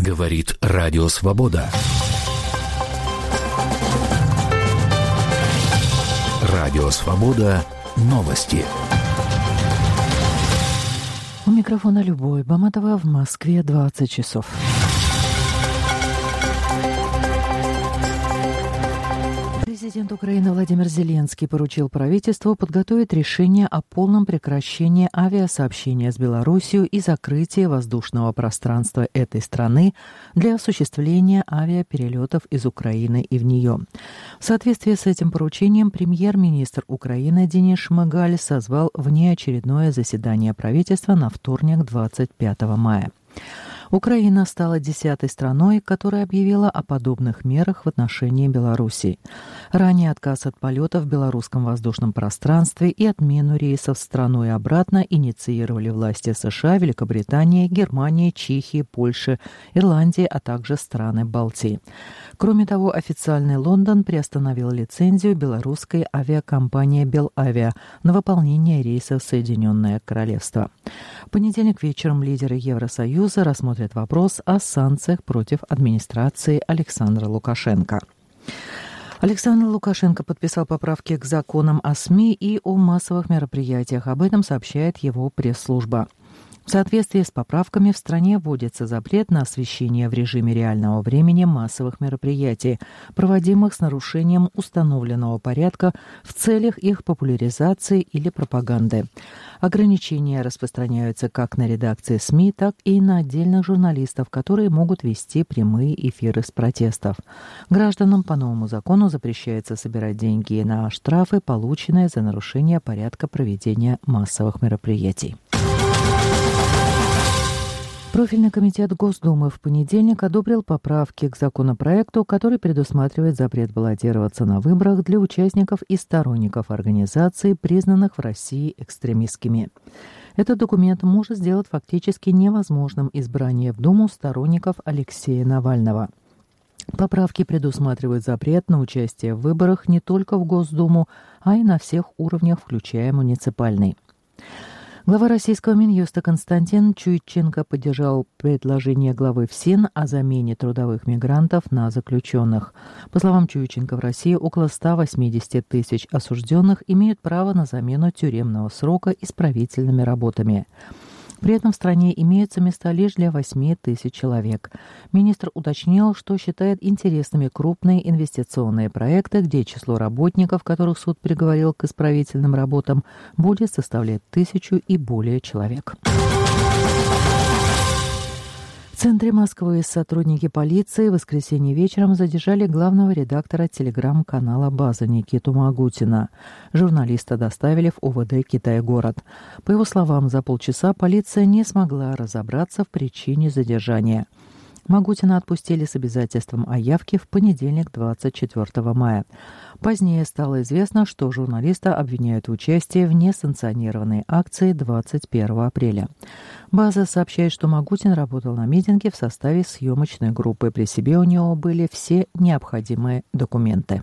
Говорит Радио Свобода. Радио Свобода. Новости. У микрофона Любовь Баматова, в Москве 20 часов. Президент Украины Владимир Зеленский поручил правительству подготовить решение о полном прекращении авиасообщения с Белоруссией и закрытии воздушного пространства этой страны для осуществления авиаперелетов из Украины и в нее. В соответствии с этим поручением премьер-министр Украины Денис Шмыгаль созвал внеочередное заседание правительства на вторник, 25 мая. Украина стала 10-й страной, которая объявила о подобных мерах в отношении Беларуси. Ранее отказ от полетов в белорусском воздушном пространстве и отмену рейсов в страну и обратно инициировали власти США, Великобритании, Германии, Чехии, Польши, Ирландии, а также страны Балтии. Кроме того, официальный Лондон приостановил лицензию белорусской авиакомпании «Белавиа» на выполнение рейсов в Соединенное Королевство. В понедельник вечером лидеры Евросоюза рассмотрят вопрос о санкциях против администрации Александра Лукашенко. Александр Лукашенко подписал поправки к законам о СМИ и о массовых мероприятиях. Об этом сообщает его пресс-служба. В соответствии с поправками в стране вводится запрет на освещение в режиме реального времени массовых мероприятий, проводимых с нарушением установленного порядка в целях их популяризации или пропаганды. Ограничения распространяются как на редакции СМИ, так и на отдельных журналистов, которые могут вести прямые эфиры с протестов. Гражданам по новому закону запрещается собирать деньги на штрафы, полученные за нарушение порядка проведения массовых мероприятий. Профильный комитет Госдумы в понедельник одобрил поправки к законопроекту, который предусматривает запрет баллотироваться на выборах для участников и сторонников организаций, признанных в России экстремистскими. Этот документ может сделать фактически невозможным избрание в Думу сторонников Алексея Навального. Поправки предусматривают запрет на участие в выборах не только в Госдуму, а и на всех уровнях, включая муниципальный. Глава российского Минюста Константин Чуйченко поддержал предложение главы ФСИН о замене трудовых мигрантов на заключенных. По словам Чуйченко, в России около 180 тысяч осужденных имеют право на замену тюремного срока исправительными работами. При этом в стране имеются места лишь для 8 тысяч человек. Министр уточнил, что считает интересными крупные инвестиционные проекты, где число работников, которых суд приговорил к исправительным работам, будет составлять 1000 и более человек. В центре Москвы сотрудники полиции в воскресенье вечером задержали главного редактора телеграм-канала «База» Никиту Магутина. Журналиста доставили в УВД «Китай-город». По его словам, за полчаса полиция не смогла разобраться в причине задержания. Магутина отпустили с обязательством о явке в понедельник, 24 мая. Позднее стало известно, что журналиста обвиняют в участии в несанкционированной акции 21 апреля. «База» сообщает, что Магутин работал на митинге в составе съемочной группы. При себе у него были все необходимые документы.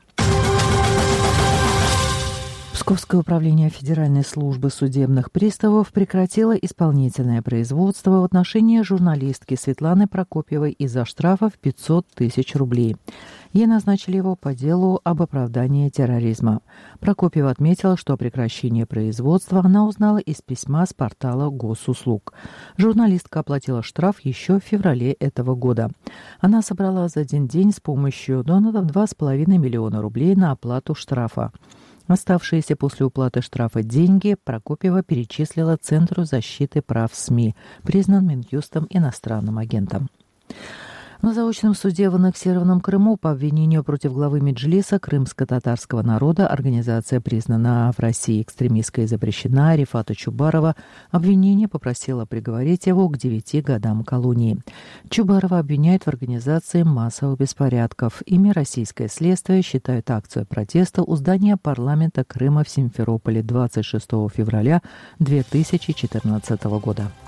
Псковское управление Федеральной службы судебных приставов прекратило исполнительное производство в отношении журналистки Светланы Прокопьевой из-за штрафа в 500 тысяч рублей. Ей назначили его по делу об оправдании терроризма. Прокопьева отметила, что о прекращении производства она узнала из письма с портала Госуслуг. Журналистка оплатила штраф еще в феврале этого года. Она собрала за один день с помощью доноров 2,5 миллиона рублей на оплату штрафа. Оставшиеся после уплаты штрафа деньги Прокопьева перечислила Центру защиты прав СМИ, признан Минюстом иностранным агентом. На заочном суде в аннексированном Крыму по обвинению против главы Меджлиса крымско-татарского народа организация, признана в России экстремистской и запрещена, Рифата Чубарова, обвинение попросило приговорить его к 9 годам колонии. Чубарова обвиняют в организации массовых беспорядков. Ими российское следствие считает акцию протеста у здания парламента Крыма в Симферополе 26 февраля 2014 года.